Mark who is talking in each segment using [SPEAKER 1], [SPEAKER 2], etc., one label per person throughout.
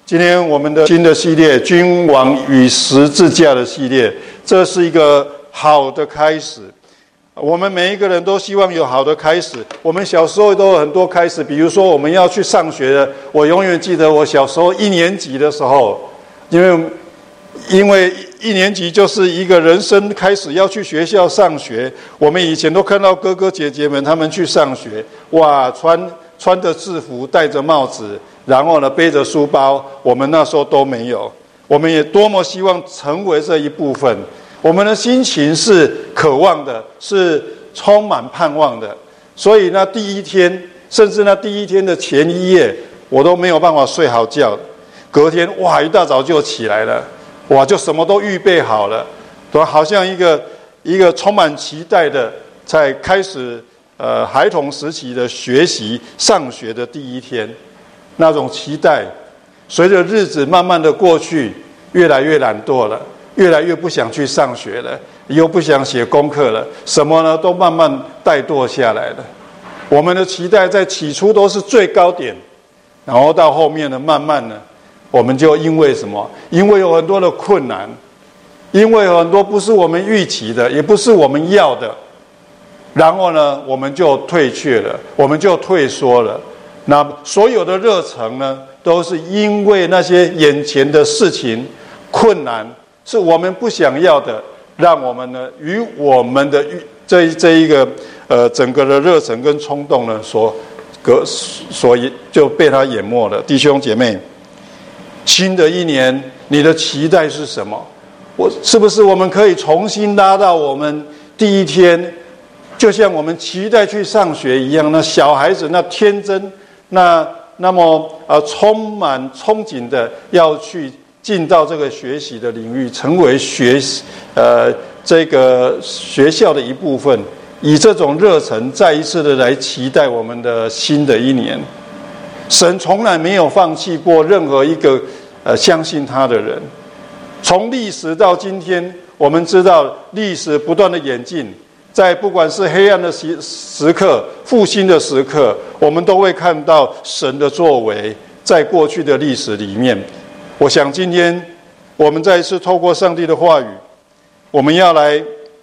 [SPEAKER 1] 今天我们的新的系列君王与十字架的系列，这是一个好的开始。我们每一个人都希望有好的开始。我们小时候都有很多开始，比如说我们要去上学的，我永远记得我小时候1年级的时候，因为1年级就是一个人生开始要去学校上学。我们以前都看到哥哥姐姐们他们去上学，哇，穿着制服，戴着帽子，然后呢背着书包，我们那时候都没有。我们也多么希望成为这一部分，我们的心情是渴望的，是充满盼望的。所以那第一天，甚至那第一天的前一夜，我都没有办法睡好觉。隔天哇，一大早就起来了，哇，就什么都预备好了，都好像一个充满期待的，在开始孩童时期的学习上学的第一天，那种期待，随着日子慢慢的过去，越来越懒惰了，越来越不想去上学了，又不想写功课了，什么呢都慢慢怠惰下来了。我们的期待在起初都是最高点，然后到后面呢，慢慢呢，我们就因为什么？因为有很多的困难，因为有很多不是我们预期的，也不是我们要的，然后呢，我们就退却了，我们就退缩了。那所有的热忱呢，都是因为那些眼前的事情、困难，是我们不想要的，让我们呢与我们的这一个整个的热忱跟冲动呢，所以就被它淹没了。弟兄姐妹，新的一年，你的期待是什么？是不是我们可以重新拉到我们第一天，就像我们期待去上学一样，那小孩子那天真，那么充满憧憬的要去进到这个学习的领域，成为这个学校的一部分，以这种热忱再一次的来期待我们的新的一年。神从来没有放弃过任何一个相信他的人。从历史到今天，我们知道历史不断的演进，在不管是黑暗的时刻、复兴的时刻，我们都会看到神的作为在过去的历史里面。我想今天我们再一次透过上帝的话语，我们要来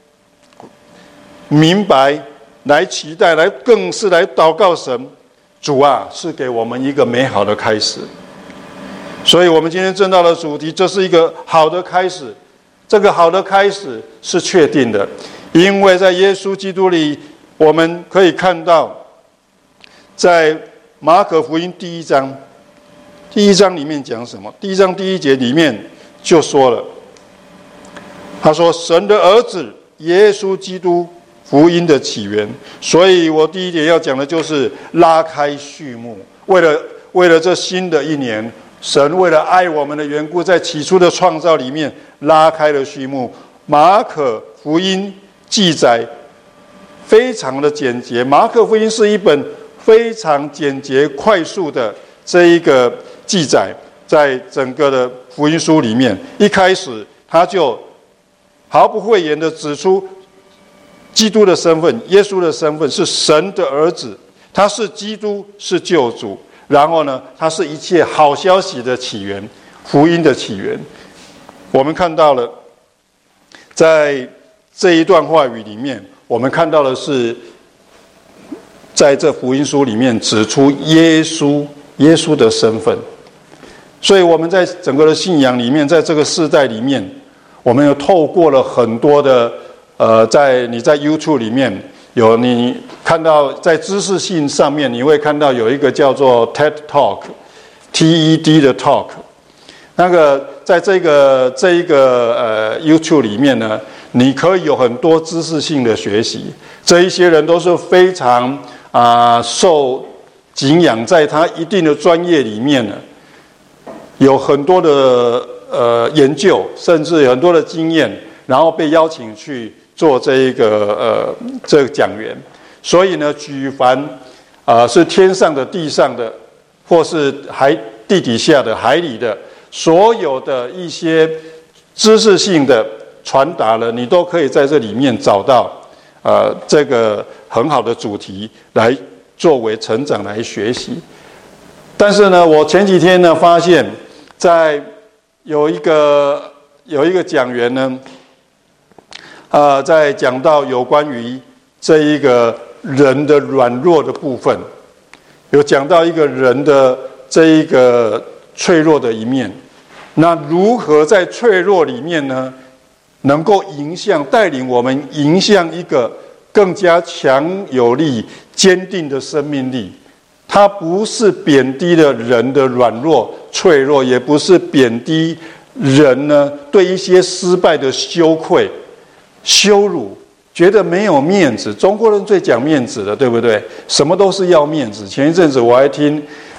[SPEAKER 1] 明白、来期待、更是来祷告神，主啊，是给我们一个美好的开始。所以我们今天正道的主题，这是一个好的开始。这个好的开始是确定的，因为在耶稣基督里，我们可以看到，在马可福音第一章里面讲什么？第一章第1节里面就说了，他说神的儿子耶稣基督福音的起源。所以我第一点要讲的就是拉开序幕。为了这新的一年，神为了爱我们的缘故，在起初的创造里面拉开了序幕。马可福音记载非常的简洁，马可福音是一本非常简洁快速的这一个记载，在整个的福音书里面，一开始他就毫不讳言的指出基督的身份，耶稣的身份是神的儿子，他是基督，是救主。然后呢，它是一切好消息的起源，福音的起源。我们看到了，在这一段话语里面，我们看到的是，在这福音书里面指出耶稣的身份。所以我们在整个的信仰里面，在这个世代里面，我们又透过了很多的你在 YouTube 里面有你看到，在知识性上面，你会看到有一个叫做 TED Talk TED 的 Talk。 那个在这一个YouTube 里面呢，你可以有很多知识性的学习。这一些人都是非常受敬仰，在他一定的专业里面呢，有很多的研究，甚至有很多的经验，然后被邀请去做这个讲员。所以呢，举凡是天上的、地上的，或是地底下的、海里的，所有的一些知识性的传达了，你都可以在这里面找到这个很好的主题来作为成长来学习。但是呢，我前几天呢发现， 有一个讲员呢，在讲到有关于这一个人的软弱的部分，有讲到一个人的这一个脆弱的一面。那如何在脆弱里面呢，能够带领我们迎向一个更加强有力、坚定的生命力？它不是贬低了人的软弱、脆弱，也不是贬低人呢对一些失败的羞愧、羞辱，觉得没有面子。中国人最讲面子的，对不对？什么都是要面子。前一阵子我还听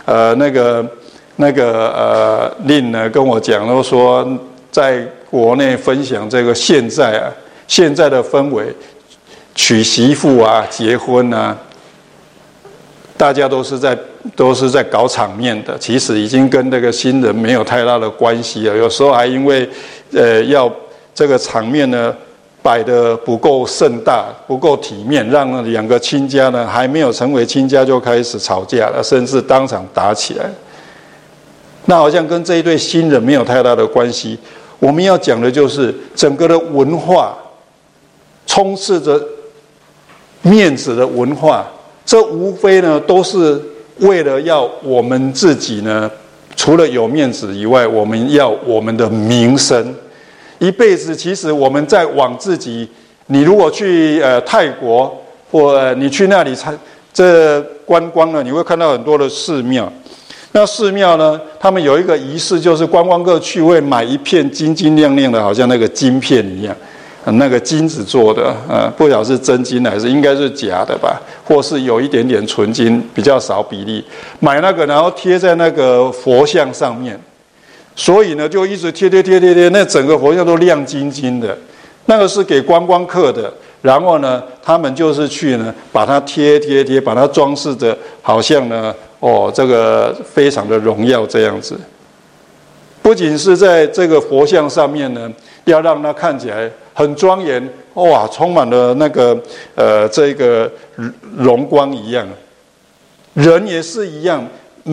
[SPEAKER 1] 令呢跟我讲，都说在国内分享这个现在的氛围，娶媳妇啊、结婚啊，大家都是在搞场面的，其实已经跟那个新人没有太大的关系了。有时候还因为要这个场面呢摆得不够盛大、不够体面，让两个亲家呢还没有成为亲家就开始吵架了，甚至当场打起来。那好像跟这一对新人没有太大的关系。我们要讲的就是整个的文化充斥着面子的文化，这无非呢都是为了要我们自己呢，除了有面子以外，我们要我们的名声。一辈子其实我们在往自己，你如果去泰国或你去那里这观光呢，你会看到很多的寺庙。那寺庙呢，他们有一个仪式，就是观光客去会买一片金金亮亮的，好像那个金片一样，那个金子做的，不晓得是真金还是应该是假的吧，或是有一点点纯金，比较少比例。买那个，然后贴在那个佛像上面，所以呢，就一直贴，那整个佛像都亮晶晶的。那个是给观光客的，然后呢，他们就是去呢，把它贴，把它装饰的，好像呢。这个非常的荣耀这样子，不仅是在这个佛像上面呢，要让它看起来很庄严，哇，充满了那个这个荣光一样。人也是一样，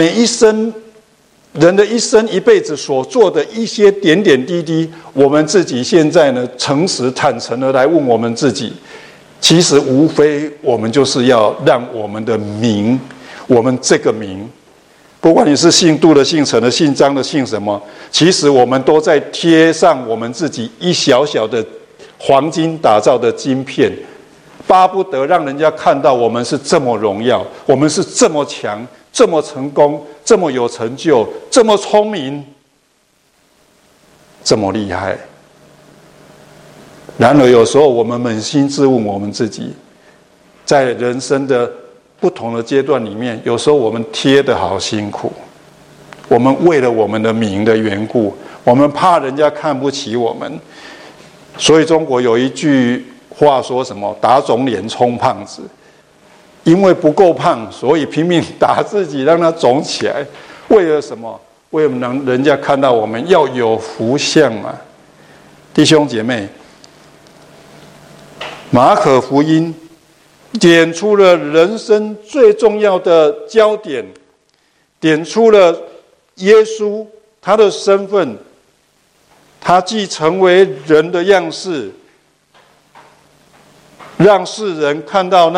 [SPEAKER 1] 人的一生一辈子所做的一些点点滴滴，我们自己现在呢，诚实坦诚的来问我们自己，其实无非我们就是要让我们的名。我们这个名，不管你是姓杜的、姓陈的、姓张的、姓什么，其实我们都在贴上我们自己一小小的黄金打造的晶片，巴不得让人家看到我们是这么荣耀，我们是这么强、这么成功、这么有成就、这么聪明、这么厉害。然而有时候我们扪心自问我们自己，在人生的不同的阶段里面，有时候我们贴得好辛苦，我们为了我们的名的缘故，我们怕人家看不起我们，所以中国有一句话说什么？打肿脸充胖子。因为不够胖，所以拼命打自己，让它肿起来。为了什么？为了让人家看到我们要有福相嘛。弟兄姐妹，马可福音点出了人生最重要的焦点，点出了耶稣他的身份，他既成为人的样式，让世人看到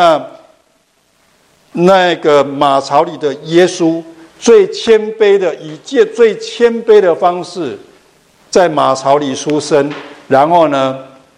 [SPEAKER 1] 那个马槽里的耶稣最谦卑的，以最谦卑的方式在马槽里出生，然后呢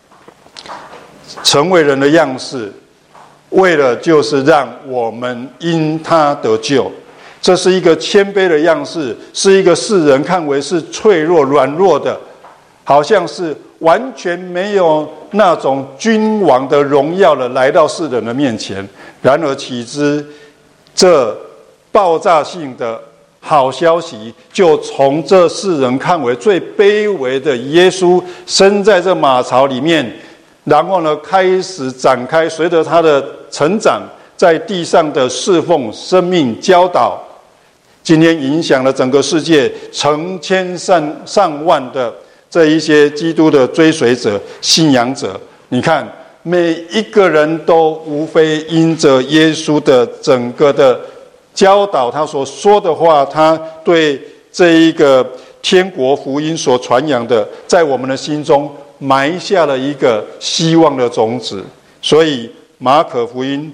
[SPEAKER 1] 成为人的样式，为了就是让我们因他得救。这是一个谦卑的样式，是一个世人看为是脆弱软弱的，好像是完全没有那种君王的荣耀的来到世人的面前。然而岂知这爆炸性的好消息就从这世人看为最卑微的耶稣生在这马槽里面，然后呢开始展开，随着他的成长，在地上的侍奉、生命、教导，今天影响了整个世界成千上万的这一些基督的追随者、信仰者。你看，每一个人都无非因着耶稣的整个的教导，他所说的话，他对这一个天国福音所传扬的，在我们的心中埋下了一个希望的种子。所以马可福音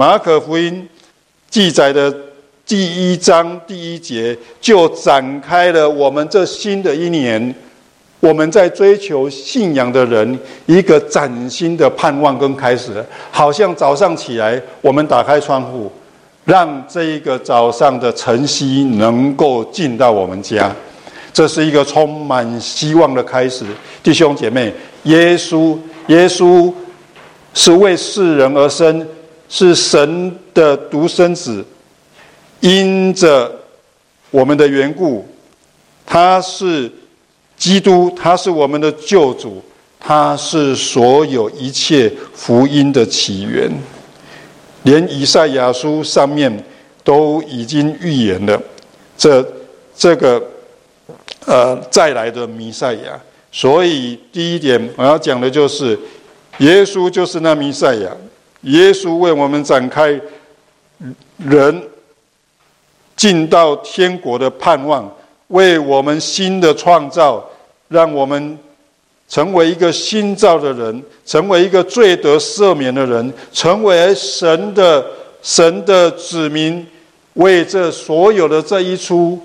[SPEAKER 1] 记载的第1章第1节，就展开了我们这新的一年，我们在追求信仰的人一个崭新的盼望跟开始。好像早上起来，我们打开窗户，让这一个早上的晨曦能够进到我们家，这是一个充满希望的开始。弟兄姐妹，耶稣是为世人而生，是神的独生子，因着我们的缘故，他是基督，他是我们的救主，他是所有一切福音的起源。连以赛亚书上面都已经预言了这个再来的弥赛亚。所以第一点我要讲的就是，耶稣就是那弥赛亚，耶稣为我们展开人进到天国的盼望，为我们新的创造，让我们成为一个新造的人，成为一个罪得赦免的人，成为神的子民，为这所有的这一出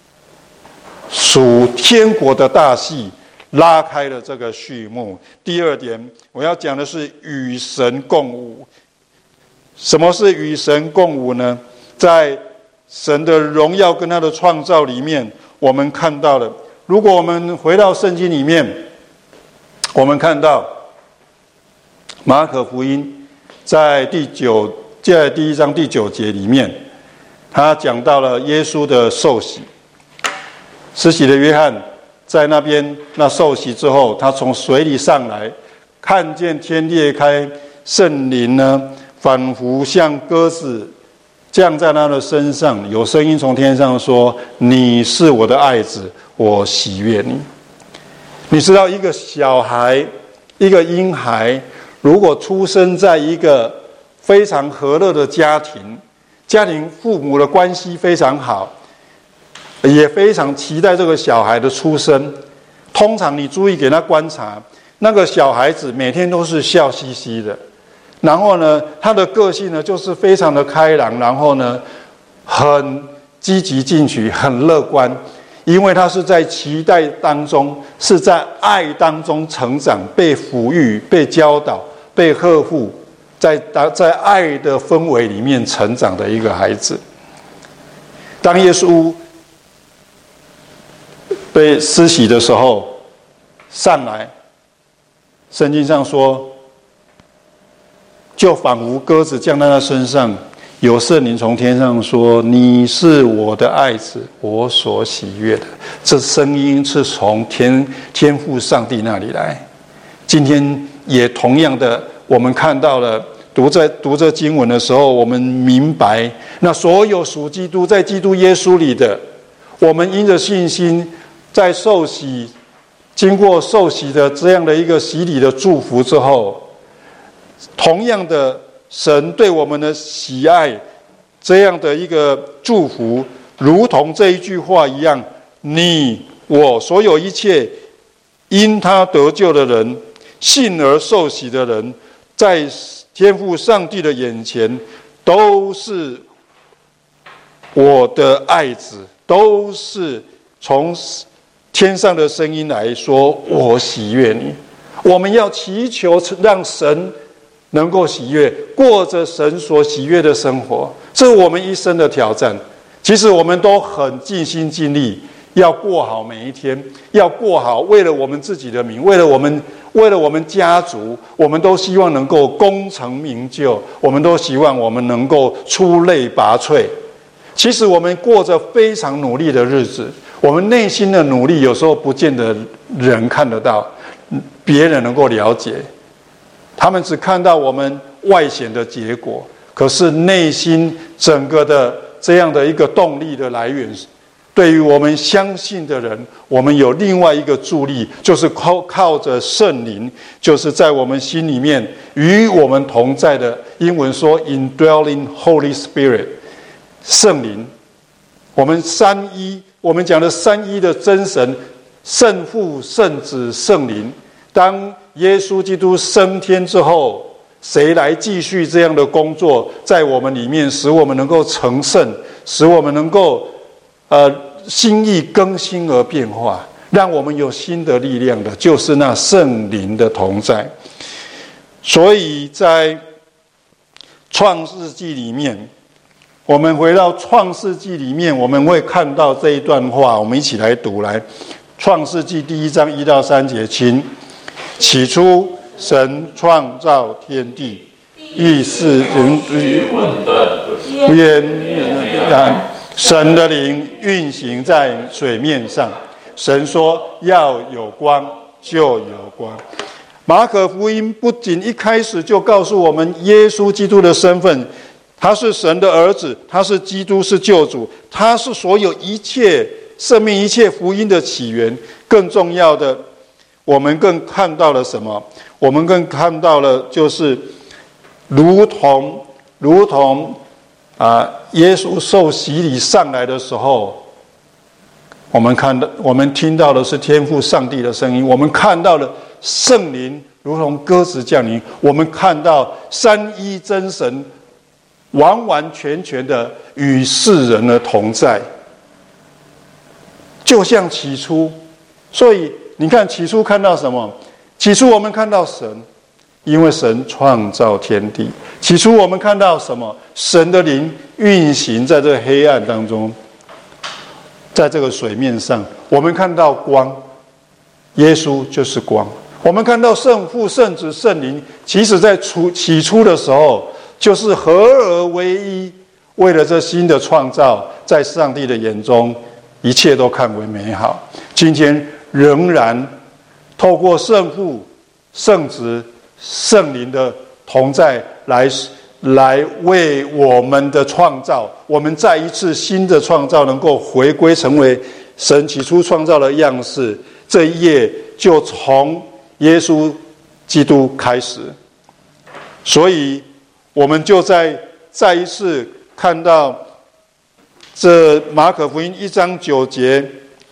[SPEAKER 1] 属天国的大戏拉开了这个序幕。第二点我要讲的是与神共舞。什么是与神共舞呢？在神的荣耀跟他的创造里面，我们看到了，如果我们回到圣经里面，我们看到马可福音在第1章第9节里面，他讲到了耶稣的受洗。施洗的约翰在那边受洗之后，他从水里上来，看见天裂开，圣灵呢仿佛像鸽子降在他的身上，有声音从天上说：你是我的爱子，我喜悦你。你知道一个小孩，一个婴孩，如果出生在一个非常和乐的家庭父母的关系非常好，也非常期待这个小孩的出生。通常你注意给他观察，那个小孩子每天都是笑嘻嘻的，然后呢，他的个性呢就是非常的开朗，然后呢，很积极进取，很乐观，因为他是在期待当中，是在爱当中成长，被抚育、被教导、被呵护，在爱的氛围里面成长的一个孩子。当耶稣被施洗的时候上来，圣经上说，就仿佛鸽子降在他身上，有圣灵从天上说：你是我的爱子，我所喜悦的。这声音是从天父上帝那里来。今天也同样的，我们看到了，读这经文的时候，我们明白，那所有属基督在基督耶稣里的，我们因着信心在受洗，经过受洗的这样的一个洗礼的祝福之后，同样的神对我们的喜爱，这样的一个祝福，如同这一句话一样，你我所有一切因他得救的人，信而受洗的人，在天父上帝的眼前都是我的爱子，都是从天上的声音来说，我喜悦你。我们要祈求让神能够喜悦，过着神所喜悦的生活，这是我们一生的挑战。其实我们都很尽心尽力，要过好每一天，要过好，为了我们自己的名，为了我们家族，我们都希望能够功成名就，我们都希望我们能够出类拔萃。其实我们过着非常努力的日子，我们内心的努力有时候不见得人看得到，别人能够了解，他们只看到我们外显的结果，可是内心整个的这样的一个动力的来源，对于我们相信的人，我们有另外一个助力，就是靠着圣灵，就是在我们心里面与我们同在的，英文说 indwelling Holy Spirit， 圣灵我们三一，我们讲的三一的真神，圣父、圣子、圣灵。当耶稣基督升天之后，谁来继续这样的工作，在我们里面，使我们能够成圣，使我们能够心意更新而变化，让我们有新的力量的，就是那圣灵的同在。所以在创世纪里面，我们回到创世纪里面，我们会看到这一段话，我们一起来读。来，创世纪第1章1到3节，请。起初，神创造天地，地是人神的灵运行在水面上。神说要有光，就有光。马可福音不仅一开始就告诉我们耶稣基督的身份，他是神的儿子，他是基督，是救主，他是所有一切生命、一切福音的起源。更重要的，我们更看到了什么？我们更看到了就是如同耶稣受洗礼上来的时候，我们听到的是天父上帝的声音，我们看到了圣灵如同鸽子降临，我们看到三一真神完完全全的与世人的同在，就像起初。所以你看，起初看到什么？起初我们看到神，因为神创造天地。起初我们看到什么？神的灵运行在这个黑暗当中，在这个水面上，我们看到光，耶稣就是光。我们看到圣父、圣子、圣灵，其实在起初的时候就是合而为一，为了这新的创造，在上帝的眼中一切都看为美好。今天仍然透过圣父、圣子、圣灵的同在来为我们的创造，我们再一次新的创造能够回归成为神起初创造的样式。这一页就从耶稣基督开始，所以我们就再一次看到这马可福音1章9节，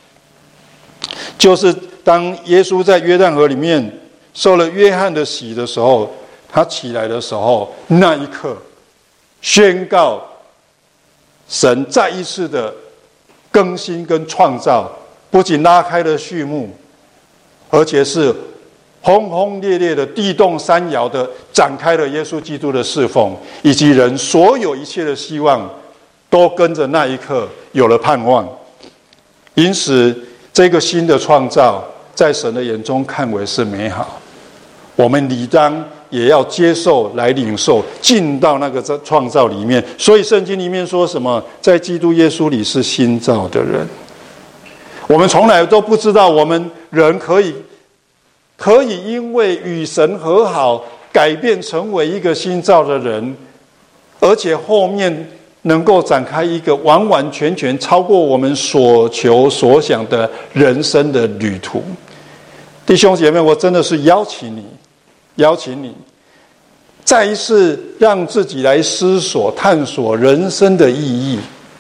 [SPEAKER 1] 就是当耶稣在约旦河里面受了约翰的洗的时候，他起来的时候，那一刻宣告神再一次的更新跟创造，不仅拉开了序幕，而且是轰轰烈烈的地动山摇的展开了耶稣基督的侍奉，以及人所有一切的希望都跟着那一刻有了盼望。因此这个新的创造在神的眼中看为是美好，我们理当也要接受来领受，进到那个创造里面。所以圣经里面说什么？在基督耶稣里是新造的人。我们从来都不知道我们人可以因为与神和好，改变成为一个新造的人，而且后面能够展开一个完完全全超过我们所求所想的人生的旅途。弟兄姐妹，我真的是邀请你再一次让自己来思索探索人生的意义。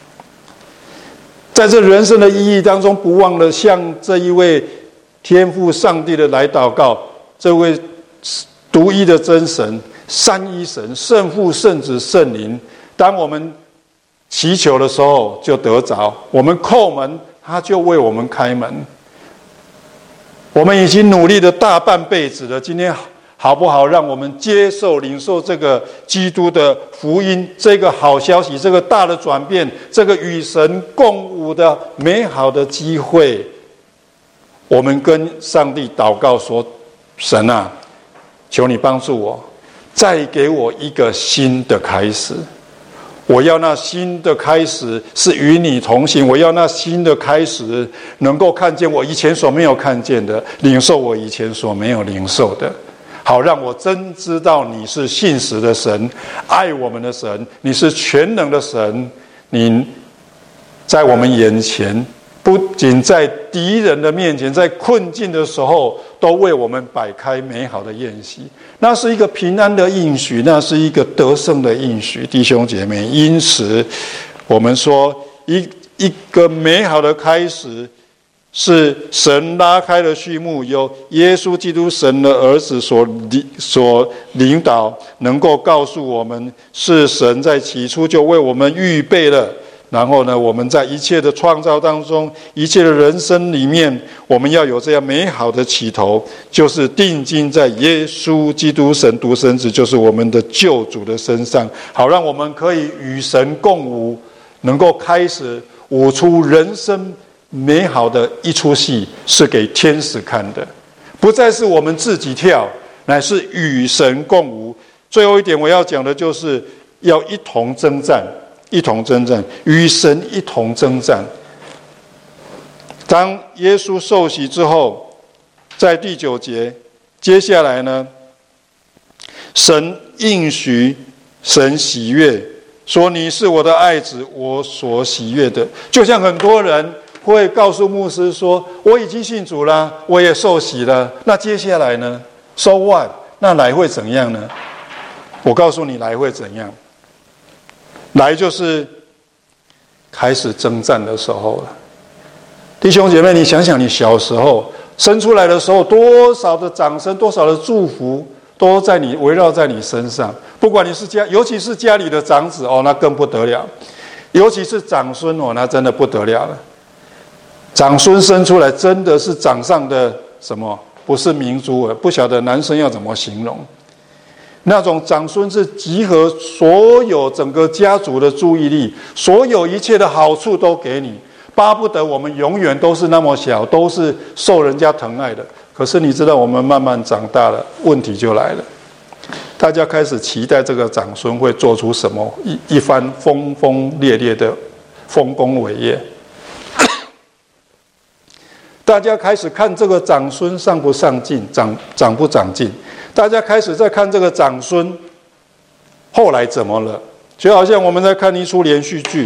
[SPEAKER 1] 在这人生的意义当中，不忘了向这一位天父上帝的来祷告，这位独一的真神，三一神，圣父、圣子、圣灵。当我们祈求的时候就得着，我们叩门他就为我们开门。我们已经努力了大半辈子了，今天好不好让我们接受领受这个基督的福音，这个好消息，这个大的转变，这个与神共舞的美好的机会。我们跟上帝祷告说，神啊，求你帮助我，再给我一个新的开始。我要那新的开始是与你同行，我要那新的开始能够看见我以前所没有看见的，领受我以前所没有领受的，好让我真知道你是信实的神，爱我们的神，你是全能的神，你在我们眼前，不仅在敌人的面前，在困境的时候都为我们摆开美好的宴席。那是一个平安的应许，那是一个得胜的应许，弟兄姐妹。因此我们说一一个美好的开始，是神拉开了序幕，由耶稣基督神的儿子所领导，能够告诉我们是神在起初就为我们预备了。然后呢，我们在一切的创造当中，一切的人生里面，我们要有这样美好的起头，就是定睛在耶稣基督神独生子，就是我们的救主的身上，好让我们可以与神共舞，能够开始舞出人生美好的一出戏，是给天使看的，不再是我们自己跳，乃是与神共舞。最后一点我要讲的就是要一同征战，一同征战，与神一同征战。当耶稣受洗之后，在第9节，接下来呢，神应许，神喜悦，说你是我的爱子，我所喜悦的。就像很多人会告诉牧师说，我已经信主了，我也受洗了，那接下来呢 So what？ 那来会怎样呢？我告诉你来会怎样，来就是开始征战的时候了。弟兄姐妹，你想想你小时候生出来的时候，多少的掌声，多少的祝福都在你围绕在你身上，不管你是尤其是家里的长子哦，那更不得了，尤其是长孙哦，那真的不得了了。长孙生出来真的是掌上的什么？不是明珠，不晓得男生要怎么形容。那种长孙是集合所有整个家族的注意力，所有一切的好处都给你，巴不得我们永远都是那么小，都是受人家疼爱的。可是你知道，我们慢慢长大了，问题就来了。大家开始期待这个长孙会做出什么一番轰轰烈烈的丰功伟业。大家开始看这个长孙上不上进，长不长进。大家开始在看这个长孙后来怎么了，就好像我们在看一出连续剧。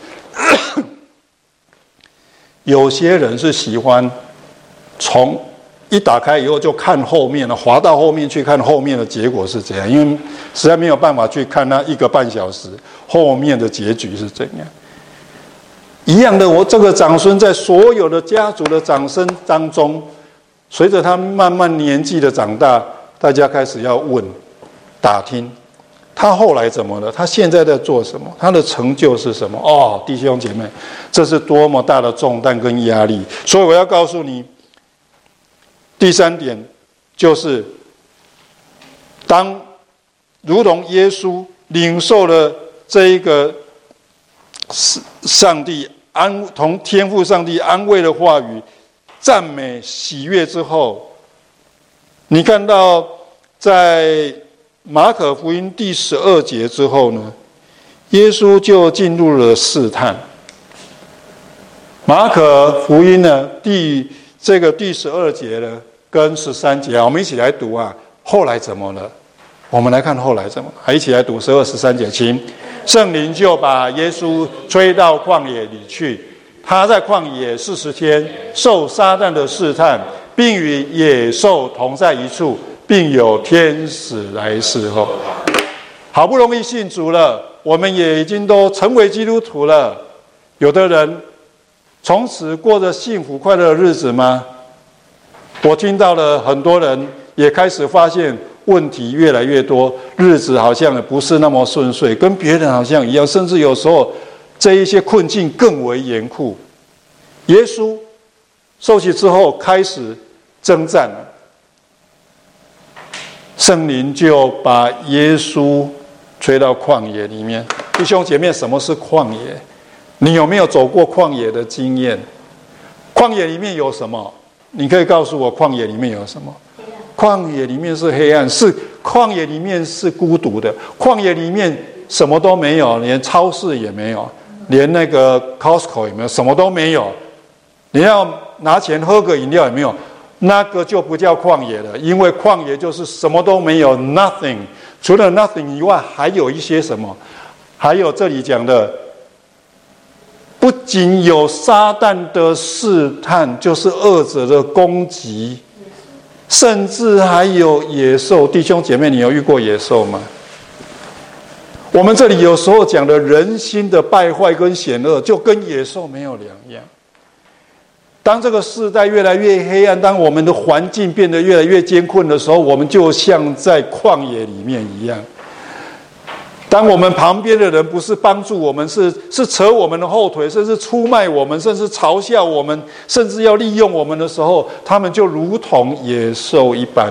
[SPEAKER 1] 有些人是喜欢从一打开以后就看后面了，滑到后面去看后面的结果是怎样，因为实在没有办法去看那1个半小时后面的结局是怎样。一样的，我这个长孙在所有的家族的掌声当中，随着他慢慢年纪的长大，大家开始要问、打听，他后来怎么了？他现在在做什么？他的成就是什么？哦，弟兄姐妹，这是多么大的重担跟压力！所以我要告诉你，第3点就是，当如同耶稣领受了这一个上帝同天父上帝安慰的话语、赞美、喜悦之后，你看到在马可福音第12节之后呢，耶稣就进入了试探。马可福音呢第12节呢跟13节，我们一起来读啊。后来怎么了？我们来看后来怎么了，一起来读12、13节，请。圣灵就把耶稣吹到旷野里去，他在旷野40天，受撒旦的试探，并与野兽同在一处，并有天使来侍候。好不容易信主了，我们也已经都成为基督徒了，有的人从此过着幸福快乐的日子吗？我听到了很多人也开始发现问题越来越多，日子好像不是那么顺遂，跟别人好像一样，甚至有时候这一些困境更为严酷。耶稣受洗之后开始征战了，圣灵就把耶稣吹到旷野里面。弟兄姐妹，什么是旷野？你有没有走过旷野的经验？旷野里面有什么？你可以告诉我，旷野里面有什么？旷野里面是黑暗，旷野里面是孤独的，旷野里面什么都没有，连超市也没有，连那个 Costco 也没有，什么都没有。你要拿钱喝个饮料也没有，那个就不叫旷野了，因为旷野就是什么都没有 ，nothing。除了 nothing 以外，还有一些什么？还有这里讲的，不仅有撒旦的试探，就是恶者的攻击。甚至还有野兽。弟兄姐妹，你有遇过野兽吗？ 我们这里有时候讲的人心的败坏跟险恶，就跟野兽没有两样。当这个世代越来越黑暗，当我们的环境变得越来越艰困的时候，我们就像在旷野里面一样。当我们旁边的人不是帮助我们，是扯我们的后腿，甚至出卖我们，甚至嘲笑我们，甚至要利用我们的时候，他们就如同野兽一般。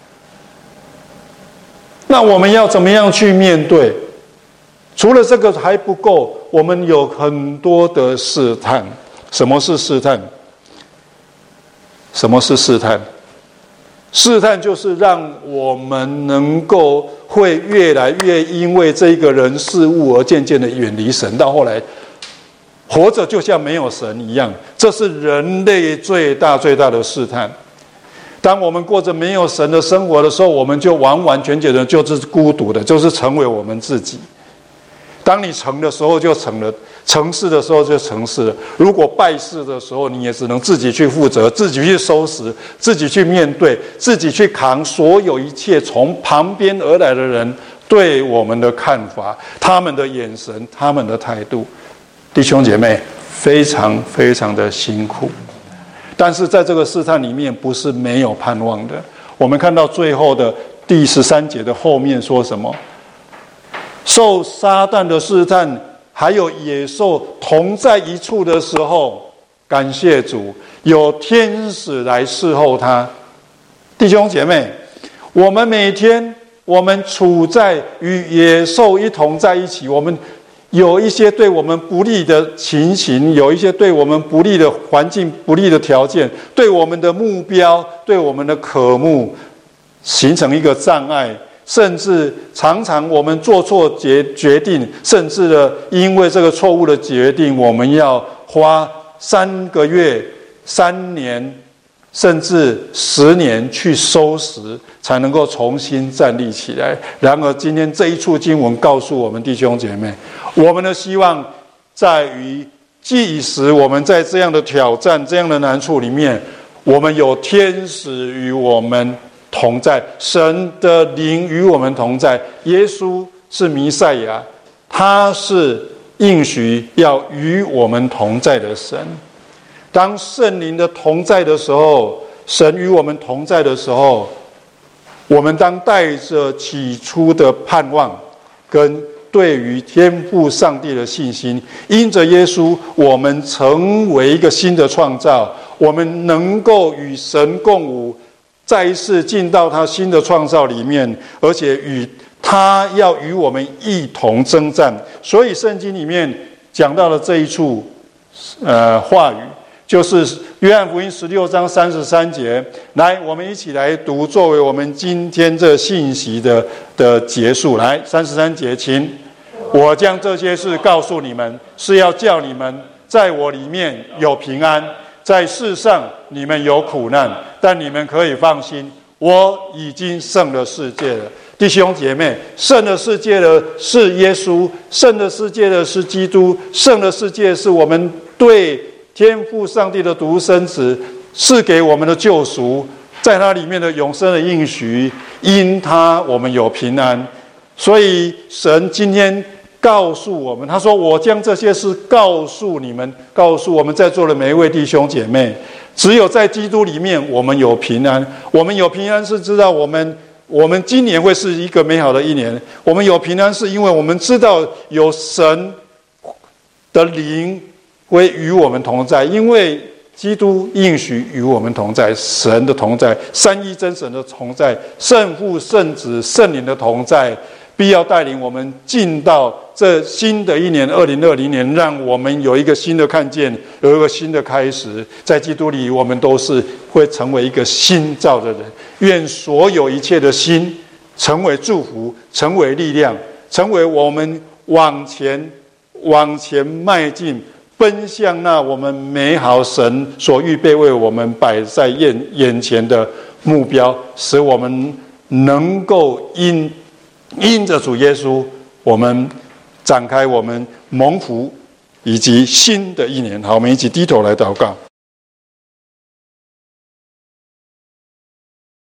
[SPEAKER 1] 那我们要怎么样去面对？除了这个还不够，我们有很多的试探。什么是试探？什么是试探？试探就是让我们能够会越来越因为这个人事物而渐渐的远离神，到后来活着就像没有神一样。这是人类最大的试探。当我们过着没有神的生活的时候，我们就完完全全的就是孤独的，就是成为我们自己。当你成的时候就成了，成事的时候就成事了。如果败事的时候，你也只能自己去负责，自己去收拾，自己去面对，自己去扛所有一切从旁边而来的人对我们的看法，他们的眼神，他们的态度。弟兄姐妹，非常非常的辛苦。但是在这个试探里面，不是没有盼望的。我们看到最后的第13节的后面说什么？受撒旦的试探，还有野兽同在一处的时候，感谢主，有天使来侍候他。弟兄姐妹，我们每天我们处在与野兽一同在一起，我们有一些对我们不利的情形，有一些对我们不利的环境、不利的条件，对我们的目标、对我们的渴慕形成一个障碍。甚至常常我们做错决定，甚至的因为这个错误的决定，我们要花3个月、3年，甚至10年去收拾，才能够重新站立起来。然而今天这一处经文告诉我们弟兄姐妹，我们的希望在于，即使我们在这样的挑战、这样的难处里面，我们有天使与我们同在，神的灵与我们同在。耶稣是弥赛亚，他是应许要与我们同在的神。当圣灵的同在的时候，神与我们同在的时候，我们当带着起初的盼望跟对于天父上帝的信心，因着耶稣，我们成为一个新的创造，我们能够与神共舞，再一次进到他新的创造里面，而且与他要与我们一同征战。所以圣经里面讲到了这一处话语，就是约翰福音16章33节。来，我们一起来读，作为我们今天这信息的结束。来，33节，请。我将这些事告诉你们，是要叫你们在我里面有平安。在世上你们有苦难，但你们可以放心，我已经胜了世界了。弟兄姐妹，胜了世界的是耶稣，胜了世界的是基督，胜了世界是我们对天父上帝的独生子赐给我们的救赎，在他里面的永生的应许，因他我们有平安。所以神今天告诉我们，他说我将这些事告诉你们，告诉我们在座的每一位弟兄姐妹，只有在基督里面我们有平安。我们有平安是知道我们今年会是一个美好的一年。我们有平安是因为我们知道有神的灵会与我们同在，因为基督应许与我们同在，神的同在，三一真神的同在，圣父圣子圣灵的同在，必要带领我们进到这新的一年2020年，让我们有一个新的看见，有一个新的开始。在基督里，我们都是会成为一个新造的人。愿所有一切的心成为祝福，成为力量，成为我们往前迈进，奔向那我们美好神所预备为我们摆在眼前的目标，使我们能够因着主耶稣，我们展开我们蒙福以及新的一年。好，我们一起低头来祷告。